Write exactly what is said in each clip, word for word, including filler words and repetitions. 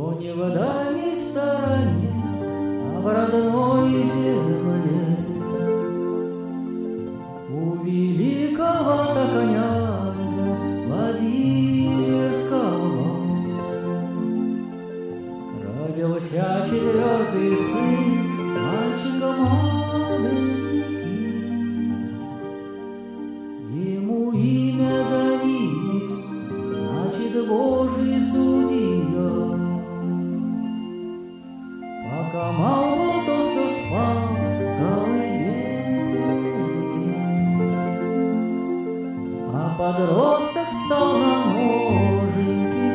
то не в дальней стороне, а в родной земле. У великого-то князя Владимирского родился четвертый сын, мальчика маленький. Ему имя Даниил, значит Божий судья. Пока мал был, то все спал в колыбельке, а подросток стал на ноженьки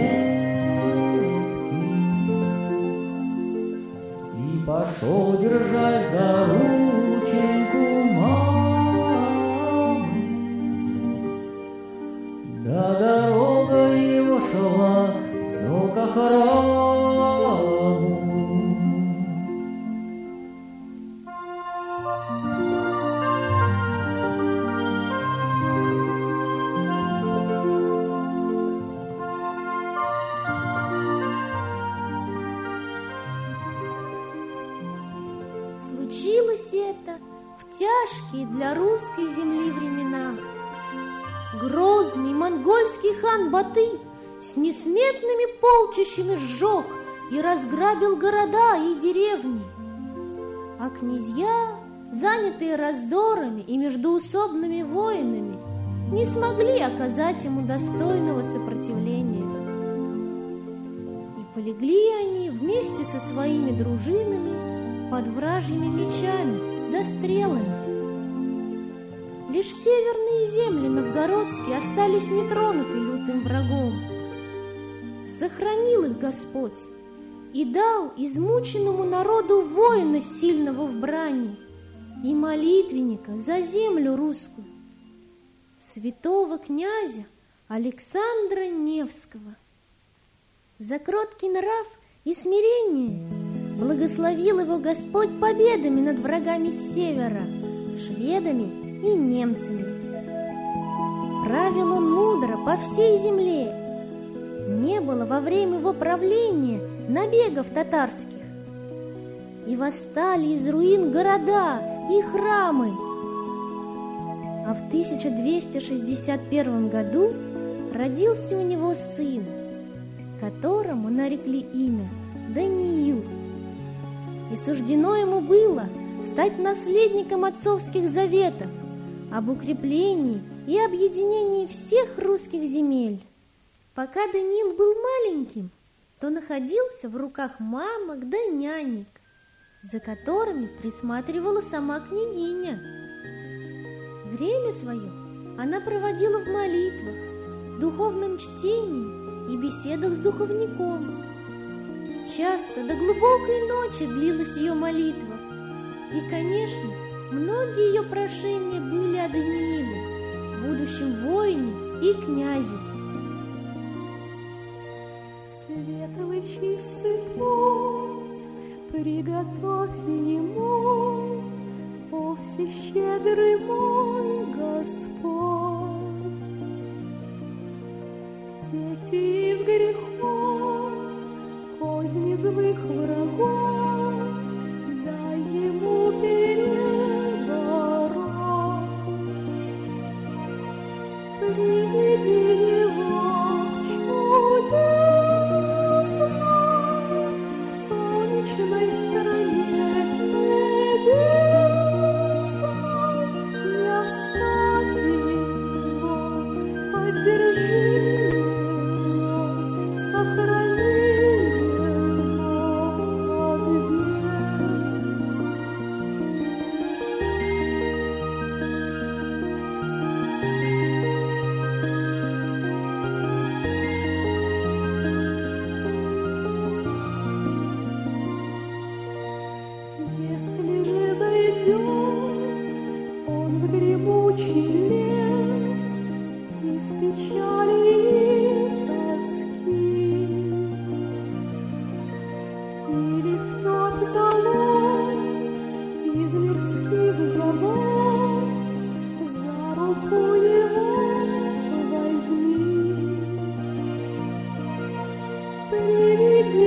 крепкий и пошел, держась за рученьку мамы. Да дорога его шла все к храму. Случилось это в тяжкие для русской земли времена. Грозный монгольский хан Батый с несметными полчищами сжег и разграбил города и деревни. А князья, занятые раздорами и междоусобными войнами, не смогли оказать ему достойного сопротивления. И полегли они вместе со своими дружинами под вражьими мечами да стрелами. Лишь северные земли новгородские остались нетронуты лютым врагом. Сохранил их Господь и дал измученному народу воина сильного в брани и молитвенника за землю русскую, святого князя Александра Невского. За кроткий нрав и смирение благословил его Господь победами над врагами с севера, шведами и немцами. Правил он мудро по всей земле. Не было во время его правления набегов татарских. И восстали из руин города и храмы. А в тысяча двести шестьдесят первом году родился у него сын, которому нарекли имя Даниил. И суждено ему было стать наследником отцовских заветов об укреплении и объединении всех русских земель. Пока Даниил был маленьким, то находился в руках мамок да нянек, за которыми присматривала сама княгиня. Время свое она проводила в молитвах, духовном чтении и беседах с духовником. Часто до глубокой ночи длилась ее молитва, и, конечно, многие ее прошения были о Данииле, будущем воине и князе. Светлый чистый путь приготовь ему, о всещедрый мой Господь. Сети из грехов, козни злых врагов, дай ему перебороть. Приведи его в чудесной солнечной стороне небесной. Не оставь его, поддержи его, сохрани Приведи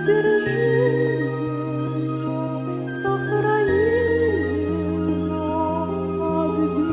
поддержи его, сохрани его от бед.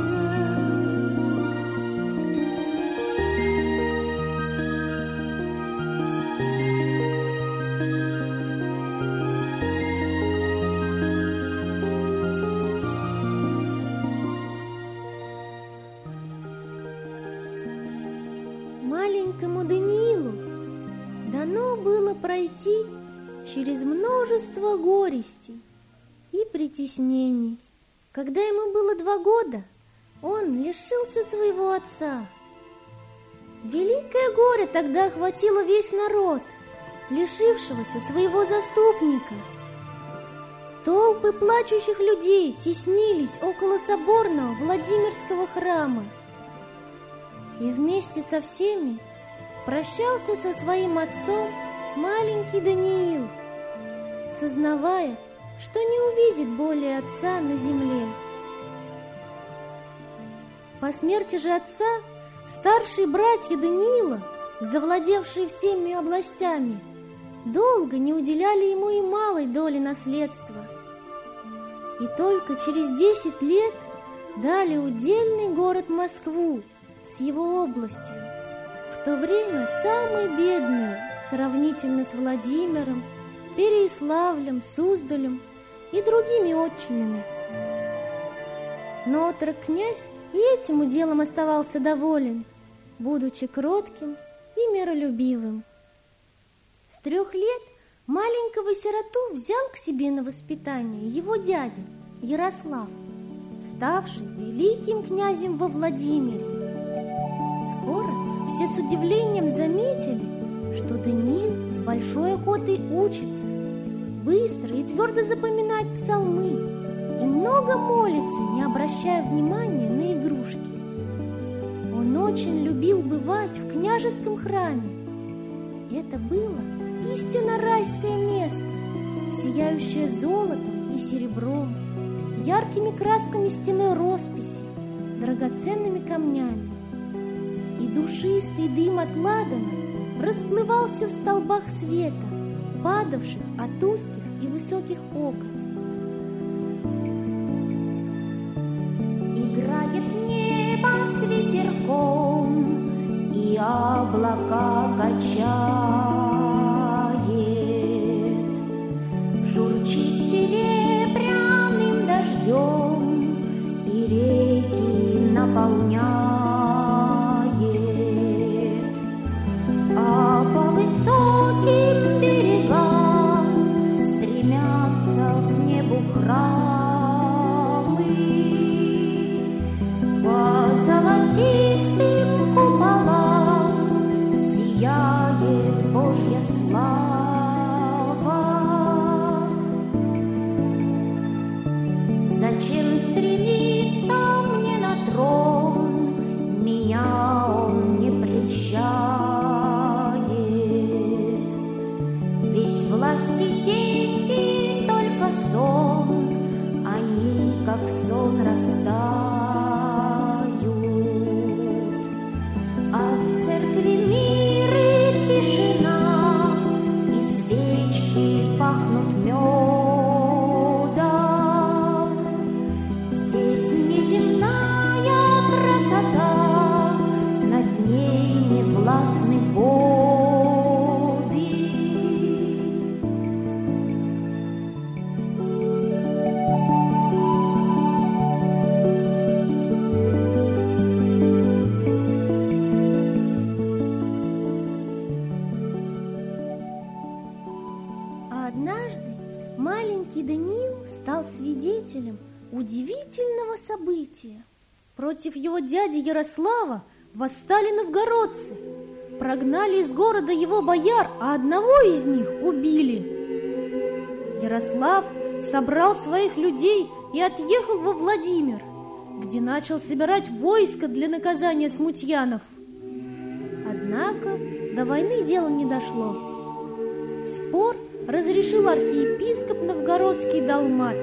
Маленькому Даниилу дано было пройти через множество горестей и притеснений. Когда ему было два года, он лишился своего отца. Великое горе тогда охватило весь народ, лишившегося своего заступника. Толпы плачущих людей теснились около соборного Владимирского храма. И вместе со всеми прощался со своим отцом маленький Даниил, сознавая, что не увидит более отца на земле. По смерти же отца старшие братья Даниила, завладевшие всеми областями, долго не уделяли ему и малой доли наследства. И только через десять лет дали удельный город Москву с его областью, в то время самой бедную сравнительно с Владимиром, Переяславлем, Суздалем и другими отчинами. Но отрок-князь и этим уделом оставался доволен, будучи кротким и миролюбивым. С трех лет маленького сироту взял к себе на воспитание его дядя Ярослав, ставший великим князем во Владимире. Скоро все с удивлением заметили, что Даниил с большой охотой учится, быстро и твердо запоминает псалмы и много молится, не обращая внимания на игрушки. Он очень любил бывать в княжеском храме. Это было истинно райское место, сияющее золотом и серебром, яркими красками стенной росписи, драгоценными камнями. И душистый дым от ладана расплывался в столбах света, падавших от узких и высоких окон. Играет небо с ветерком, и облака качает, журчит серебряным дождем, и реки наполняет. А по высоким берегам стремятся к небу храмы, по золотистым куполам сияет Божья слава. Зачем стремиться мне на трон? Меня он не прельщает. Ведь власть и деньги только сон, они как сон растают. А в церкви мир и тишина, и свечки пахнут медом. Здесь неземная красота, над ней невластны воды. А однажды маленький Даниил стал свидетелем удивительного события. Против его дяди Ярослава восстали новгородцы, прогнали из города его бояр, а одного из них убили. Ярослав собрал своих людей и отъехал во Владимир, где начал собирать войско для наказания смутьянов. Однако до войны дело не дошло. Спор разрешил архиепископ новгородский Далмат.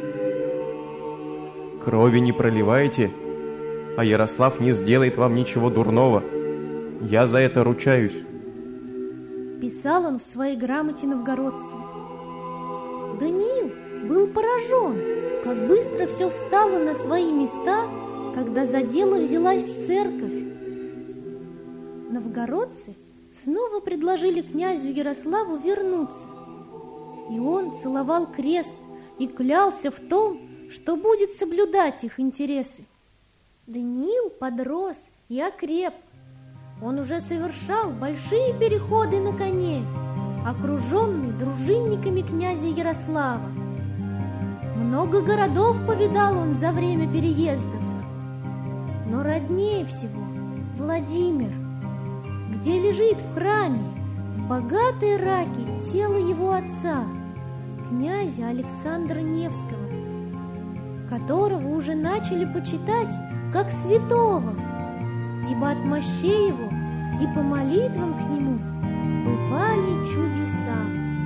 Крови не проливайте, а Ярослав не сделает вам ничего дурного. Я за это ручаюсь. писал он в своей грамоте новгородцу. Даниил был поражен, как быстро все встало на свои места, когда за дело взялась церковь. Новгородцы снова предложили князю Ярославу вернуться, и он целовал крест и клялся в том, что будет соблюдать их интересы. Даниил подрос и окреп. Он уже совершал большие переходы на коне, окруженный дружинниками князя Ярослава. Много городов повидал он за время переездов, но роднее всего Владимир, где лежит в храме, в богатой раке, тело его отца, князя Александра Невского, которого уже начали почитать как святого, ибо от мощей его и по молитвам к нему бывали чудеса.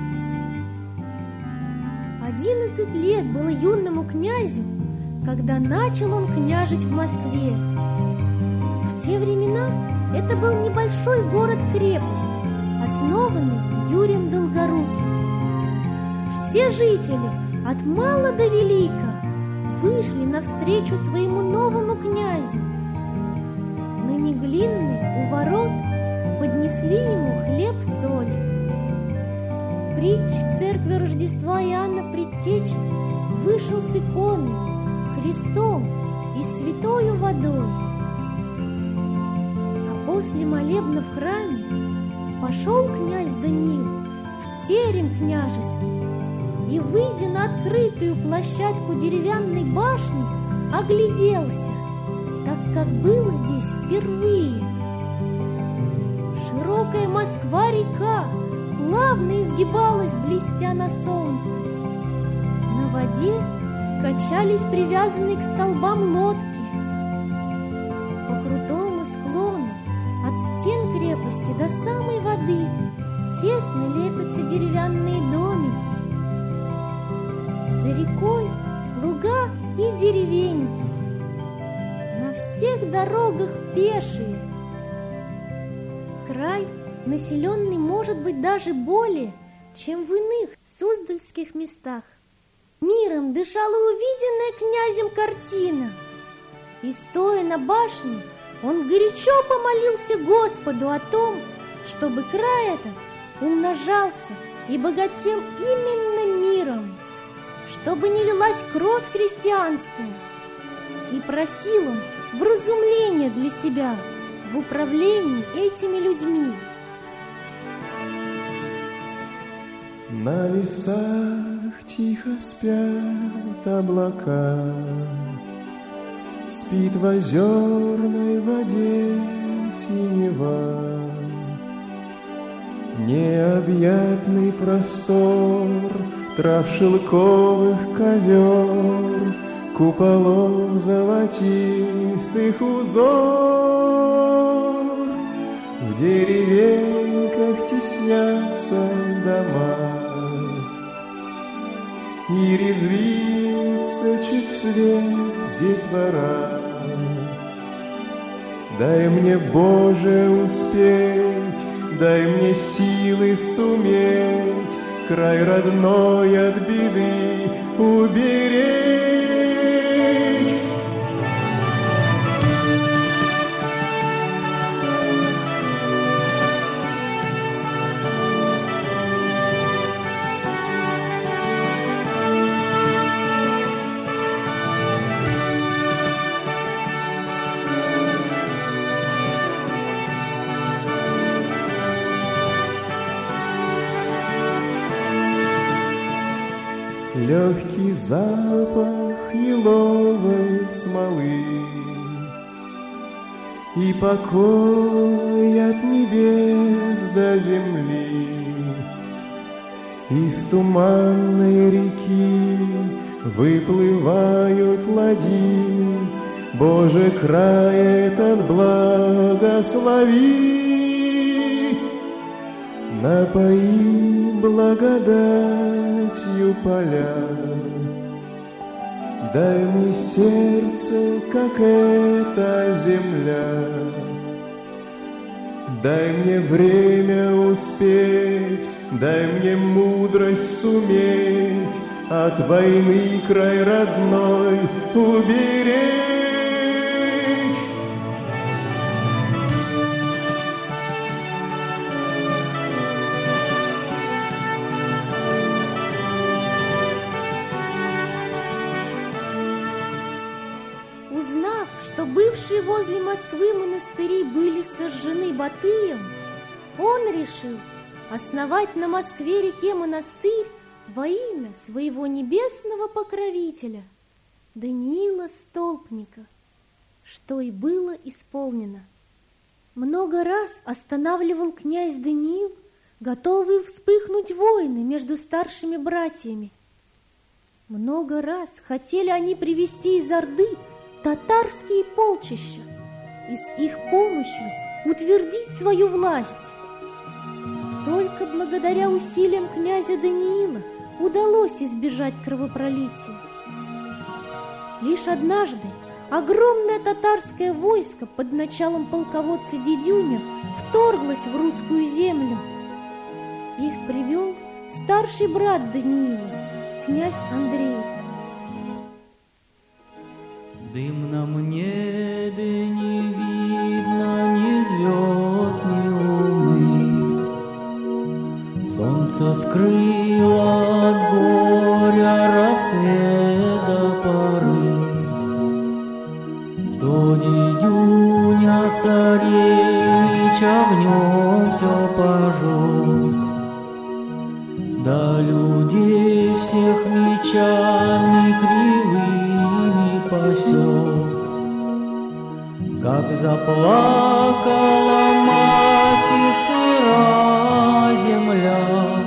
Одиннадцать лет было юному князю, когда начал он княжить в Москве. В те времена это был небольшой город-крепость, основанный Юрием Долгоруким. Все жители, от мала до велика, вышли навстречу своему новому князю. На Неглинной у ворот поднесли ему хлеб-соль. Притч церкви Рождества Иоанна Предтечи вышел с иконой, крестом и святою водой. А после молебна в храме пошел князь Даниил в терем княжеский и, выйдя на открытую площадку деревянной башни, огляделся, так как был здесь впервые. Широкая Москва-река плавно изгибалась, блестя на солнце. На воде качались привязанные к столбам лодки. По крутому склону от стен крепости до самой воды тесно лепятся деревянные домики. За рекой луга и деревеньки, на всех дорогах пешие. Край, населенный, может быть, даже более, чем в иных суздальских местах. Миром дышала увиденная князем картина, и, стоя на башне, он горячо помолился Господу о том, чтобы край этот умножался и богател именно миром, чтобы не лилась кровь христианская, и просил он вразумления для себя в управлении этими людьми. На лесах тихо спят облака, спит в озерной воде синева. Необъятный простор трав шелковых ковер, куполов золотистых узор. В деревеньках теснятся дома, и резвится чуть свет детвора. Дай мне, Боже, успеть, дай мне силы суметь край родной от беды уберечь. Легкий запах еловой смолы и покой от небес до земли. Из туманной реки выплывают ладьи. Боже, край этот благослови, напои благодатью поля. Дай мне сердце, как эта земля. дай мне время успеть, дай мне мудрость суметь от войны край родной уберечь. Узнав, что бывшие возле Москвы монастыри были сожжены Батыем, он решил основать на Москве-реке монастырь во имя своего небесного покровителя Даниила Столпника, что и было исполнено. Много раз останавливал князь Даниил, готовый вспыхнуть войны между старшими братьями. Много раз хотели они привести из Орды татарские полчища и с их помощью утвердить свою власть. Только благодаря усилиям князя Даниила удалось избежать кровопролития. Лишь однажды огромное татарское войско под началом полководца Дидюня вторглось в русскую землю. Их привел старший брат Даниила, князь Андрей. В дымном небе не видно ни звезд, ни луны. Солнце скрыло от горя рассвет до поры. До Дидюня царевича в нем все пожег. Да людей всех мечами кривыми пасет. Как заплакала мать и сыра земля,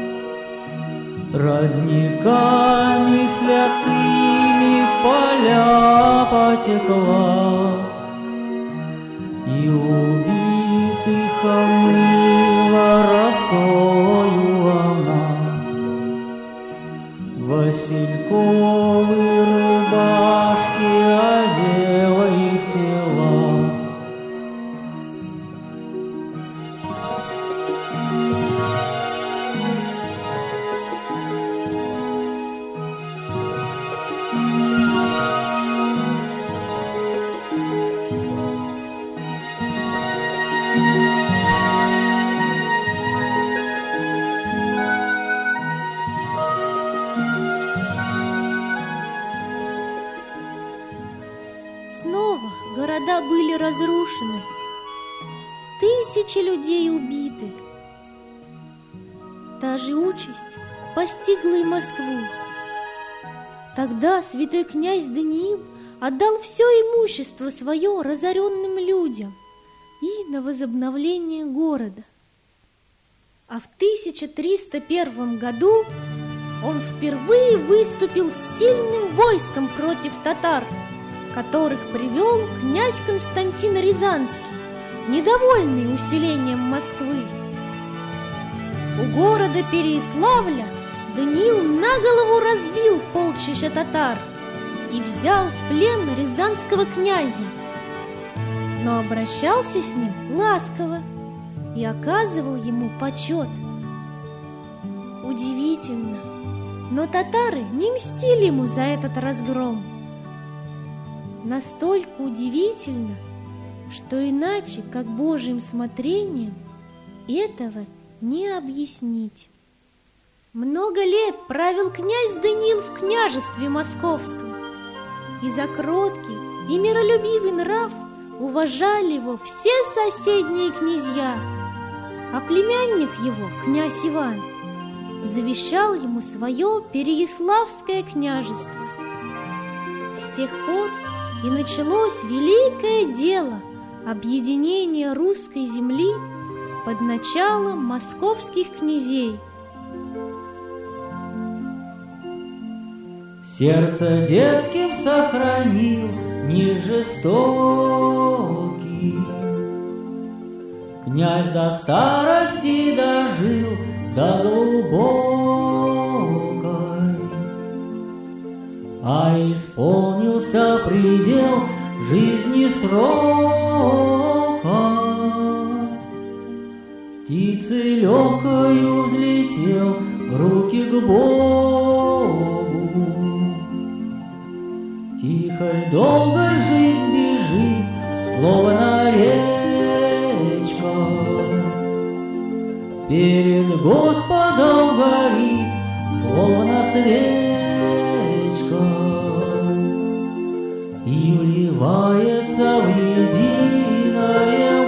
родниками святыми в поля потекла, и убитых омыла росою она. Васильковые рубашки одела их тела. Снова города были разрушены, тысячи людей убиты. Та же участь постигла и Москву. Тогда святой князь Даниил отдал все имущество свое разоренным людям и на возобновление города. А в тысяча триста первом году он впервые выступил с сильным войском против татар, которых привел князь Константин Рязанский, недовольный усилением Москвы. У города Переяславля Даниил на голову разбил полчища татар и взял в плен рязанского князя, но обращался с ним ласково и оказывал ему почет. Удивительно, но татары не мстили ему за этот разгром. Настолько удивительно, что иначе, как Божьим смотрением, этого не объяснить. Много лет правил князь Даниил в княжестве московском, и за кроткий и миролюбивый нрав уважали его все соседние князья, а племянник его, князь Иван, завещал ему свое Переяславское княжество. С тех пор и началось великое дело объединения русской земли под началом московских князей. Сердце детским сохранил не жестокий, князь до старости дожил до глубокой, а исполнился предел жизни срока. птицей легкою взлетел в руки к Богу. Тихой долгой жизнь бежит, словно речка, перед Господом горит, словно свечка, и вливается в единое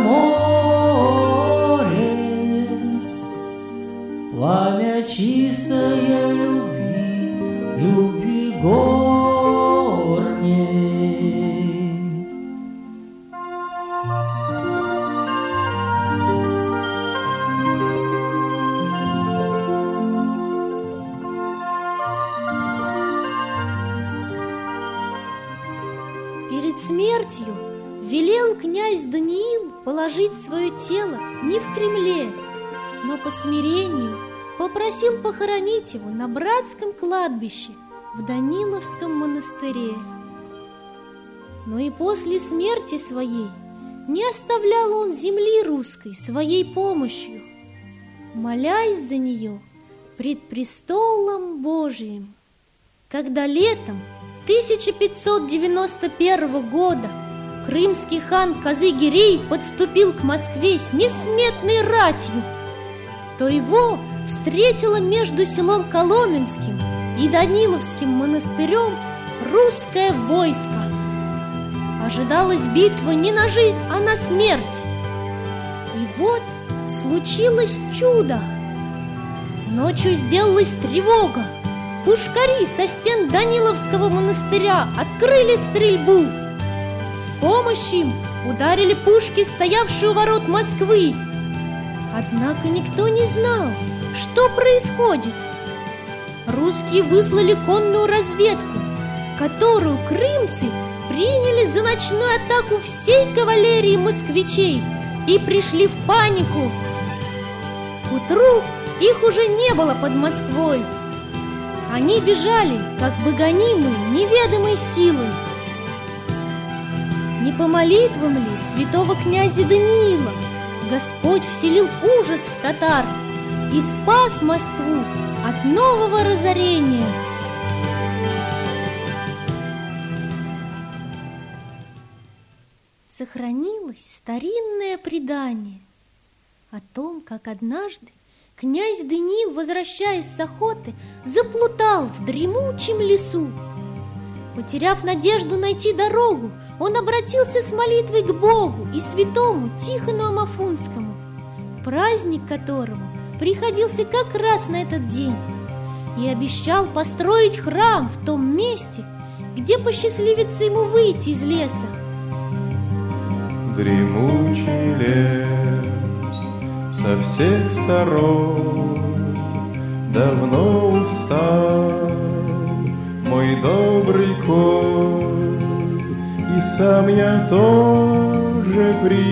море пламя чистое любви, любви горней. Перед смертью велел князь Даниил положить свое тело не в Кремле, но по смирению попросил похоронить его на братском кладбище в Даниловском монастыре. Но и после смерти своей не оставлял он земли русской своей помощью, молясь за нее пред престолом Божиим. Когда летом тысяча пятьсот девяносто первого года крымский хан Казы-Гирей подступил к Москве с несметной ратью, то его встретило между селом Коломенским и Даниловским монастырем русское войско. Ожидалась битва не на жизнь, а на смерть. И вот случилось чудо. Ночью сделалась тревога. Пушкари со стен Даниловского монастыря открыли стрельбу. В помощь им ударили пушки, стоявшие у ворот Москвы. Однако никто не знал, что происходит. Русские выслали конную разведку, которую крымцы приняли за ночную атаку всей кавалерии москвичей и пришли в панику. К утру их уже не было под Москвой. Они бежали, как бы гонимые неведомой силой. Не по молитвам ли святого князя Даниила Господь вселил ужас в татар и спас Москву от нового разорения? Сохранилось старинное предание о том, как однажды князь Даниил, возвращаясь с охоты, заплутал в дремучем лесу. Потеряв надежду найти дорогу, он обратился с молитвой к Богу и святому Тихону Амафунскому, праздник которого приходился как раз на этот день, и обещал построить храм в том месте, где посчастливится ему выйти из леса. Дремучий лес со всех сторон давно устал мой добрый конь, и сам я тоже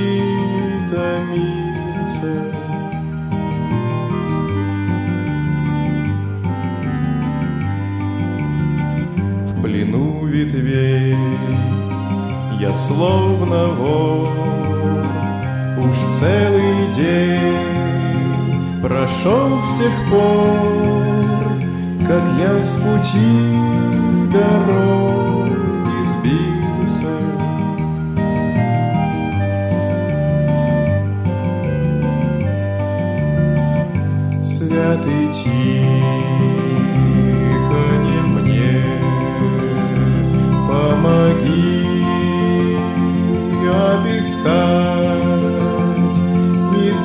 притомился. В плену ветвей я словно вор, уж целый день прошел с тех пор, как я с пути дороги сбился. Святый Тихоне мне помоги отыскать из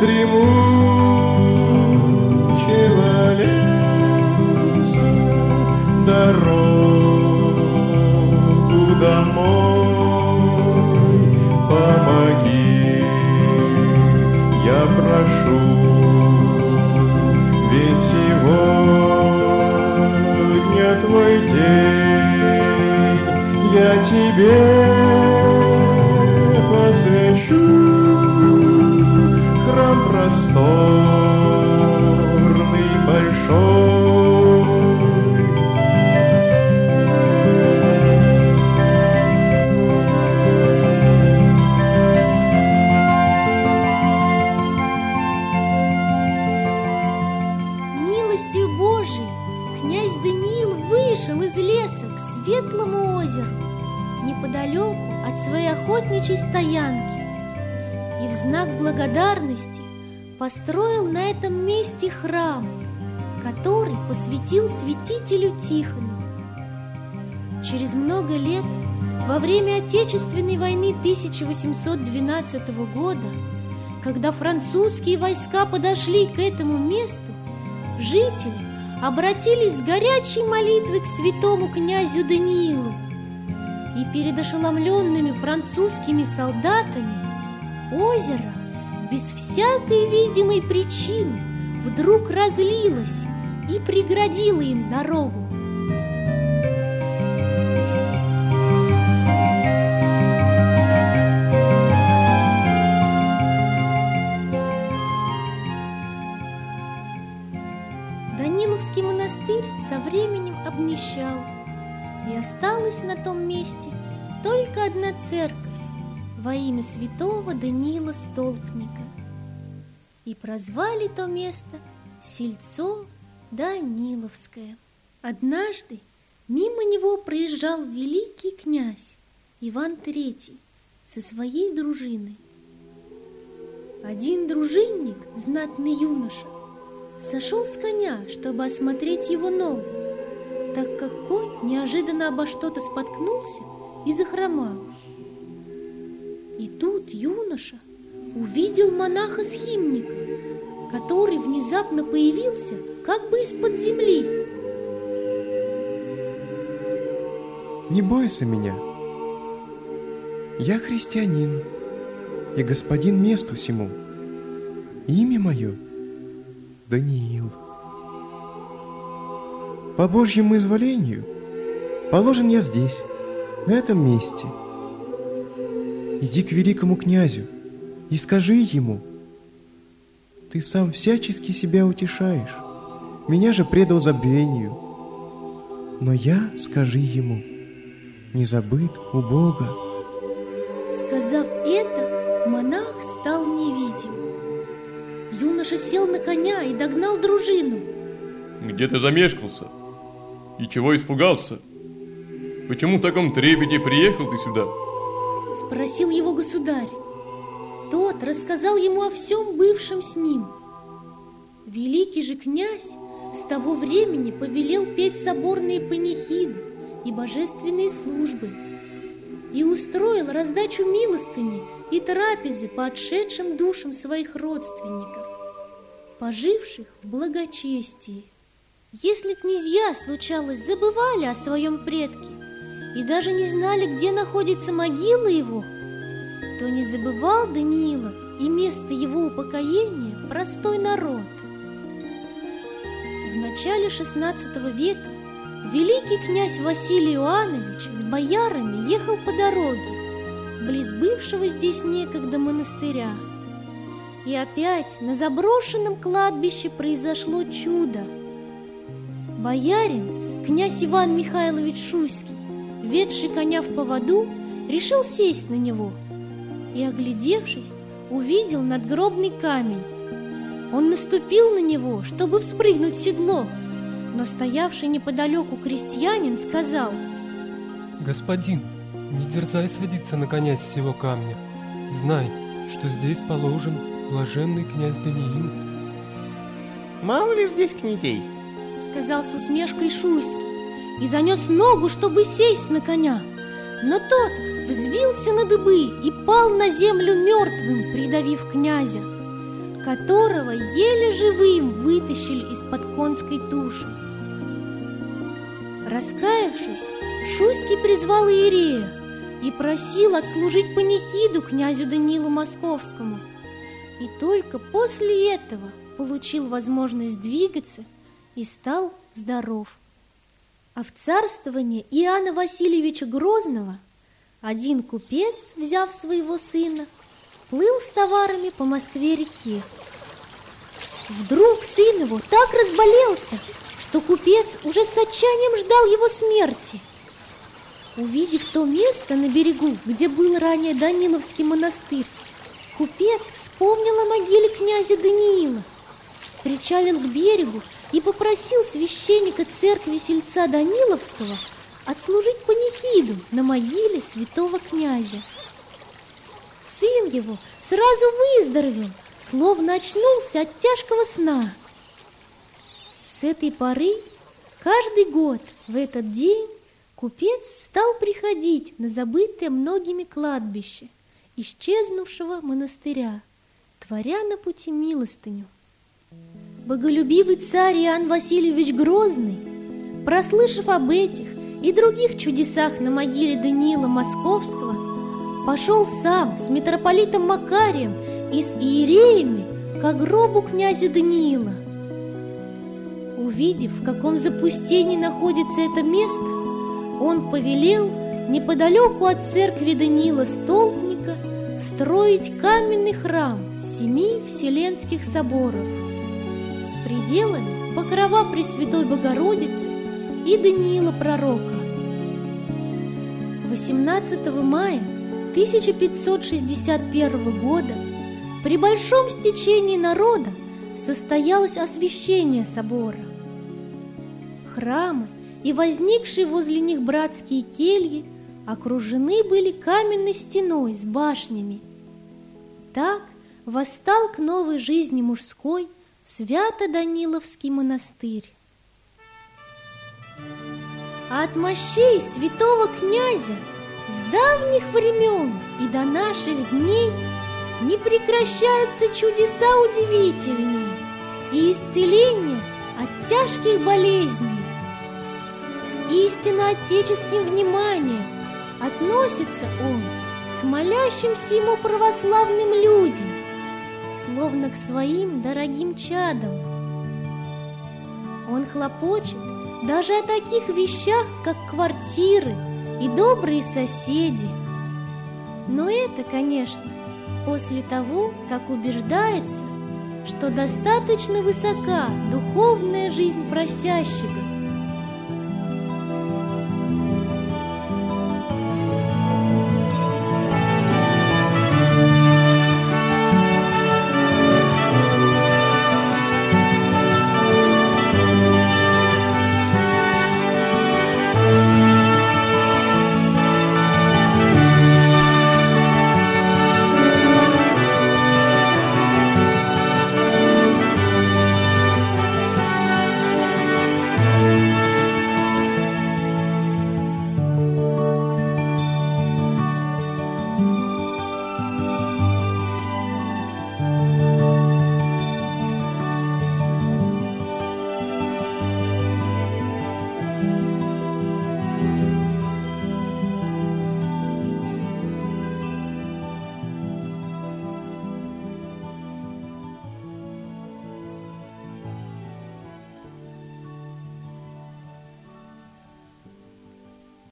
дремучего леса дорогу домой. Помоги, я прошу, ведь сегодня твой день, я тебе посвящу храм простой. князь Даниил вышел из леса к светлому озеру, неподалеку от своей охотничьей стоянки, и в знак благодарности построил на этом месте храм, который посвятил святителю Тихону. Через много лет, во время Отечественной войны тысяча восемьсот двенадцатого года, когда французские войска подошли к этому месту, жители обратились с горячей молитвой к святому князю Даниилу, и перед ошеломленными французскими солдатами озеро без всякой видимой причины вдруг разлилось и преградило им дорогу. Даниловский монастырь со временем обнищал, и осталась на том месте только одна церковь во имя святого Даниила Столпника. И прозвали то место Сельцо Даниловское. Однажды мимо него проезжал великий князь Иван Третий со своей дружиной. Один дружинник, знатный юноша, сошел с коня, чтобы осмотреть его ногу, так как конь неожиданно обо что-то споткнулся и захромал. И тут юноша увидел монаха-схимника, который внезапно появился как бы из-под земли. Не бойся меня. Я христианин и господин месту сему. Имя мое Даниил. По Божьему изволению положен я здесь, на этом месте. Иди к великому князю и скажи ему: ты сам всячески себя утешаешь, меня же предал забвению. Но я, скажи ему, не забыт у Бога. Сказав это, монах стал невидим. Юноша сел на коня и догнал дружину. Где ты замешкался? И чего испугался? Почему в таком трепете приехал ты сюда? Спросил его государь. Тот рассказал ему о всем бывшем с ним. Великий же князь с того времени повелел петь соборные панихиды и божественные службы, и устроил раздачу милостыни и трапезы по отшедшим душам своих родственников, поживших в благочестии. Если князья, случалось, забывали о своем предке и даже не знали, где находится могила его, то не забывал Даниила и место его упокоения простой народ. В начале шестнадцатого века великий князь Василий Иоаннович с боярами ехал по дороге близ бывшего здесь некогда монастыря. И опять на заброшенном кладбище произошло чудо. Боярин, князь Иван Михайлович Шуйский, ведший коня в поводу, решил сесть на него и, оглядевшись, увидел надгробный камень. Он наступил на него, чтобы вспрыгнуть в седло, но стоявший неподалеку крестьянин сказал: «Господин, не дерзай садиться на коня с сего камня. Знай, что здесь положен блаженный князь Даниил». «Мало ли здесь князей», — сказал с усмешкой Шуйский и занес ногу, чтобы сесть на коня. Но тот взвился на дыбы и пал на землю мертвым, придавив князя, которого еле живым вытащили из-под конской туши. Раскаявшись, Шуйский призвал иерея и просил отслужить панихиду князю Даниилу Московскому, и только после этого получил возможность двигаться и стал здоров. А в царствование Иоанна Васильевича Грозного один купец, взяв своего сына, плыл с товарами по Москве-реке. Вдруг сын его так разболелся, что купец уже с отчаянием ждал его смерти. Увидев то место на берегу, где был ранее Даниловский монастырь, купец вспомнил о могиле князя Даниила причалил к берегу и попросил священника церкви сельца Даниловского отслужить панихиду на могиле святого князя. Сын его сразу выздоровел, словно очнулся от тяжкого сна. С этой поры каждый год в этот день купец стал приходить на забытое многими кладбище исчезнувшего монастыря, творя на пути милостыню. Боголюбивый царь Иоанн Васильевич Грозный, прослышав об этих и других чудесах на могиле Даниила Московского, пошел сам с митрополитом Макарием и с иереями к гробу князя Даниила. Увидев, в каком запустении находится это место, он повелел неподалеку от церкви Даниила Столпника строить каменный храм семи Вселенских соборов с пределами покрова Пресвятой Богородицы и Даниила Пророка. восемнадцатого мая тысяча пятьсот шестьдесят первого года при большом стечении народа состоялось освящение собора. Храмы и возникшие возле них братские кельи окружены были каменной стеной с башнями. Так восстал к новой жизни мужской Свято-Даниловский монастырь. А от мощей святого князя с давних времен и до наших дней не прекращаются чудеса удивительные и исцеления от тяжких болезней. С истинно отеческим вниманием относится он к молящимся ему православным людям, словно к своим дорогим чадам. Он хлопочет даже о таких вещах, как квартиры и добрые соседи. Но это, конечно, после того, как убеждается, что достаточно высока духовная жизнь просящего,